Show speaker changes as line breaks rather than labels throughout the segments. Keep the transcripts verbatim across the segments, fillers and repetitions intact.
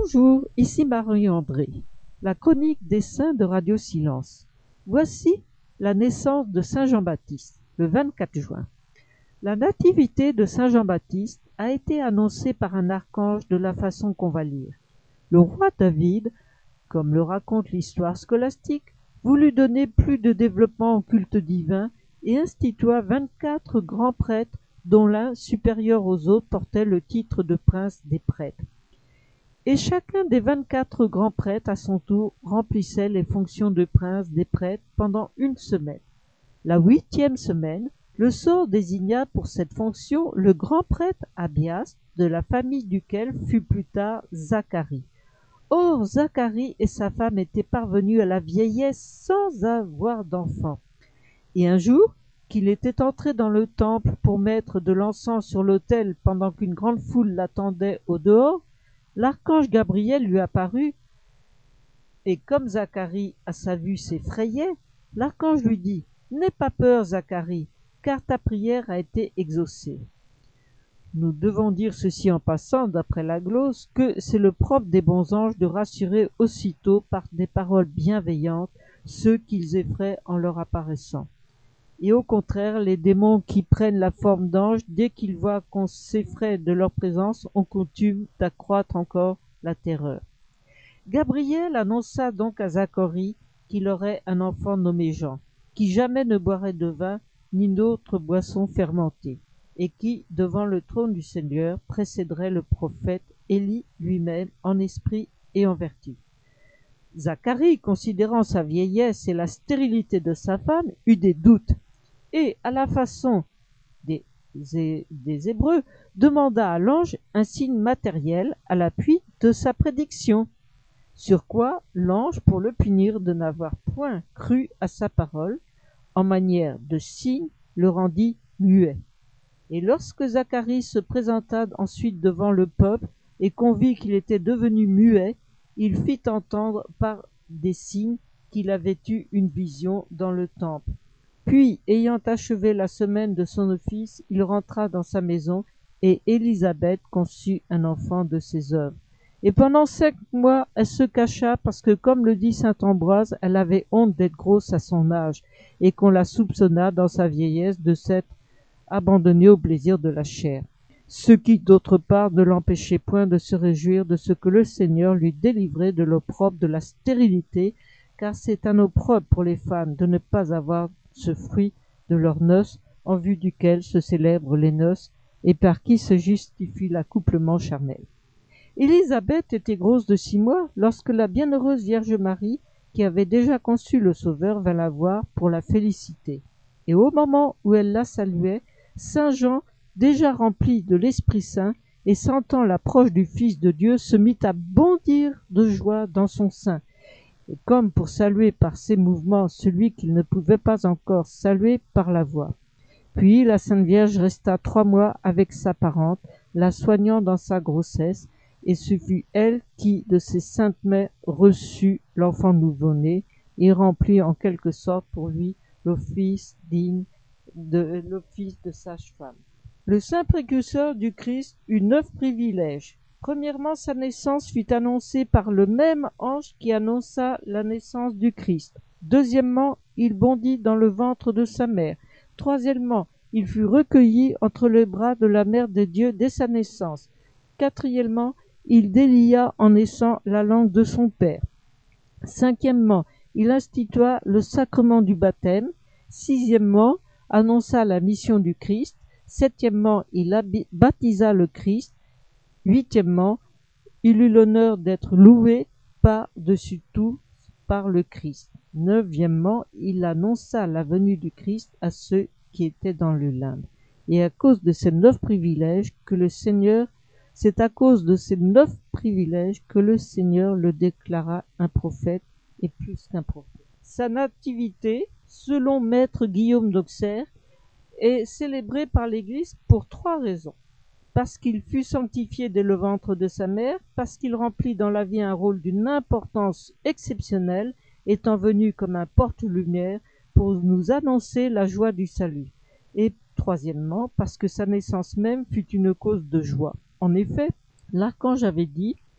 Bonjour, ici Marie-André, la chronique des saints de Radio Silence. Voici la naissance de Saint Jean-Baptiste, le vingt-quatre juin. La nativité de Saint Jean-Baptiste a été annoncée par un archange de la façon qu'on va lire. Le roi David, comme le raconte l'histoire scolastique, voulut donner plus de développement au culte divin et institua vingt-quatre grands prêtres, dont l'un, supérieur aux autres, portait le titre de prince des prêtres. Et chacun des vingt-quatre grands prêtres, à son tour, remplissait les fonctions de prince des prêtres pendant une semaine. La huitième semaine, le sort désigna pour cette fonction le grand prêtre Abias, de la famille duquel fut plus tard Zacharie. Or, Zacharie et sa femme étaient parvenus à la vieillesse sans avoir d'enfant. Et un jour, qu'il était entré dans le temple pour mettre de l'encens sur l'autel pendant qu'une grande foule l'attendait au dehors, l'archange Gabriel lui apparut, et comme Zacharie à sa vue s'effrayait, l'archange lui dit « N'aie pas peur, Zacharie, car ta prière a été exaucée. » Nous devons dire ceci en passant, d'après la glose, que c'est le propre des bons anges de rassurer aussitôt par des paroles bienveillantes ceux qu'ils effraient en leur apparaissant. Et au contraire, les démons qui prennent la forme d'ange, dès qu'ils voient qu'on s'effraie de leur présence, ont coutume d'accroître encore la terreur. Gabriel annonça donc à Zacharie qu'il aurait un enfant nommé Jean, qui jamais ne boirait de vin ni d'autres boissons fermentées, et qui, devant le trône du Seigneur, précéderait le prophète Élie lui-même en esprit et en vertu. Zacharie, considérant sa vieillesse et la stérilité de sa femme, eut des doutes, et, à la façon des, des Hébreux, demanda à l'ange un signe matériel à l'appui de sa prédiction. Sur quoi l'ange, pour le punir de n'avoir point cru à sa parole, en manière de signe, le rendit muet. Et lorsque Zacharie se présenta ensuite devant le peuple et qu'on vit qu'il était devenu muet, il fit entendre par des signes qu'il avait eu une vision dans le temple. Puis, ayant achevé la semaine de son office, il rentra dans sa maison, et Élisabeth conçut un enfant de ses œuvres. Et pendant cinq mois, elle se cacha parce que, comme le dit saint Ambroise, elle avait honte d'être grosse à son âge, et qu'on la soupçonna dans sa vieillesse de s'être abandonnée au plaisir de la chair. Ce qui, d'autre part, ne l'empêchait point de se réjouir de ce que le Seigneur lui délivrait de l'opprobre de la stérilité, car c'est un opprobre pour les femmes de ne pas avoir ce fruit de leurs noces, en vue duquel se célèbrent les noces, et par qui se justifie l'accouplement charnel. Élisabeth était grosse de six mois lorsque la bienheureuse Vierge Marie, qui avait déjà conçu le Sauveur, vint la voir pour la féliciter. Et au moment où elle la saluait, saint Jean, déjà rempli de l'Esprit Saint, et sentant l'approche du Fils de Dieu, se mit à bondir de joie dans son sein. Et comme pour saluer par ses mouvements celui qu'il ne pouvait pas encore saluer par la voix. Puis la Sainte Vierge resta trois mois avec sa parente, la soignant dans sa grossesse, et ce fut elle qui, de ses saintes mains, reçut l'enfant nouveau-né, et remplit en quelque sorte pour lui l'office digne de l'office de sage-femme. Le saint précurseur du Christ eut neuf privilèges. Premièrement, sa naissance fut annoncée par le même ange qui annonça la naissance du Christ. Deuxièmement, il bondit dans le ventre de sa mère. Troisièmement, il fut recueilli entre les bras de la mère de Dieu dès sa naissance. Quatrièmement, il délia en naissant la langue de son père. Cinquièmement, il institua le sacrement du baptême. Sixièmement, annonça la mission du Christ. Septièmement, il baptisa le Christ. Huitièmement, il eut l'honneur d'être loué par-dessus tout par le Christ. Neuvièmement, il annonça la venue du Christ à ceux qui étaient dans le limbe. Et à cause de ces neuf privilèges que le Seigneur, c'est à cause de ces neuf privilèges que le Seigneur le déclara un prophète et plus qu'un prophète. Sa nativité, selon maître Guillaume d'Auxerre, est célébrée par l'Église pour trois raisons. Parce qu'il fut sanctifié dès le ventre de sa mère, parce qu'il remplit dans la vie un rôle d'une importance exceptionnelle, étant venu comme un porte-lumière pour nous annoncer la joie du salut. Et troisièmement, parce que sa naissance même fut une cause de joie. En effet, l'archange avait dit «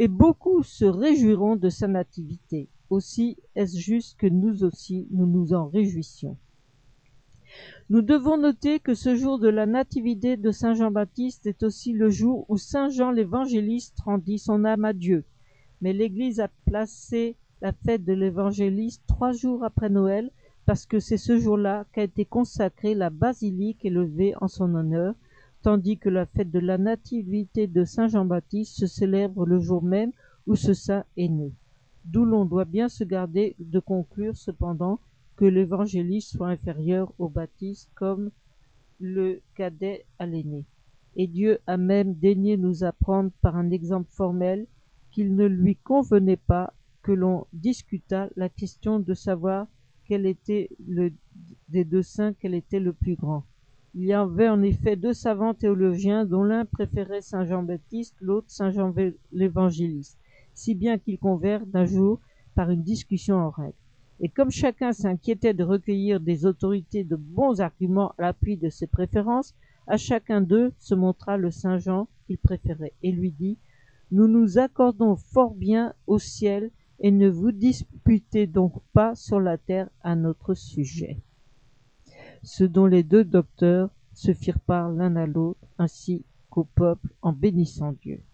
et beaucoup se réjouiront de sa nativité. Aussi est-ce juste que nous aussi nous nous en réjouissions. Nous devons noter que ce jour de la nativité de saint Jean-Baptiste est aussi le jour où saint Jean l'évangéliste rendit son âme à Dieu. Mais l'Église a placé la fête de l'évangéliste trois jours après Noël parce que c'est ce jour-là qu'a été consacrée la basilique élevée en son honneur, tandis que la fête de la nativité de saint Jean-Baptiste se célèbre le jour même où ce saint est né. D'où l'on doit bien se garder de conclure cependant que l'évangéliste soit inférieur au baptiste comme le cadet à l'aîné. Et Dieu a même daigné nous apprendre par un exemple formel qu'il ne lui convenait pas que l'on discutât la question de savoir quel était le, des deux saints, quel était le plus grand. Il y avait en effet deux savants théologiens dont l'un préférait saint Jean-Baptiste, l'autre saint Jean l'évangéliste, si bien qu'ils convinrent d'un jour par une discussion en règle. Et comme chacun s'inquiétait de recueillir des autorités de bons arguments à l'appui de ses préférences, à chacun d'eux se montra le saint Jean qu'il préférait et lui dit « Nous nous accordons fort bien au ciel et ne vous disputez donc pas sur la terre à notre sujet. » Ce dont les deux docteurs se firent part l'un à l'autre ainsi qu'au peuple en bénissant Dieu.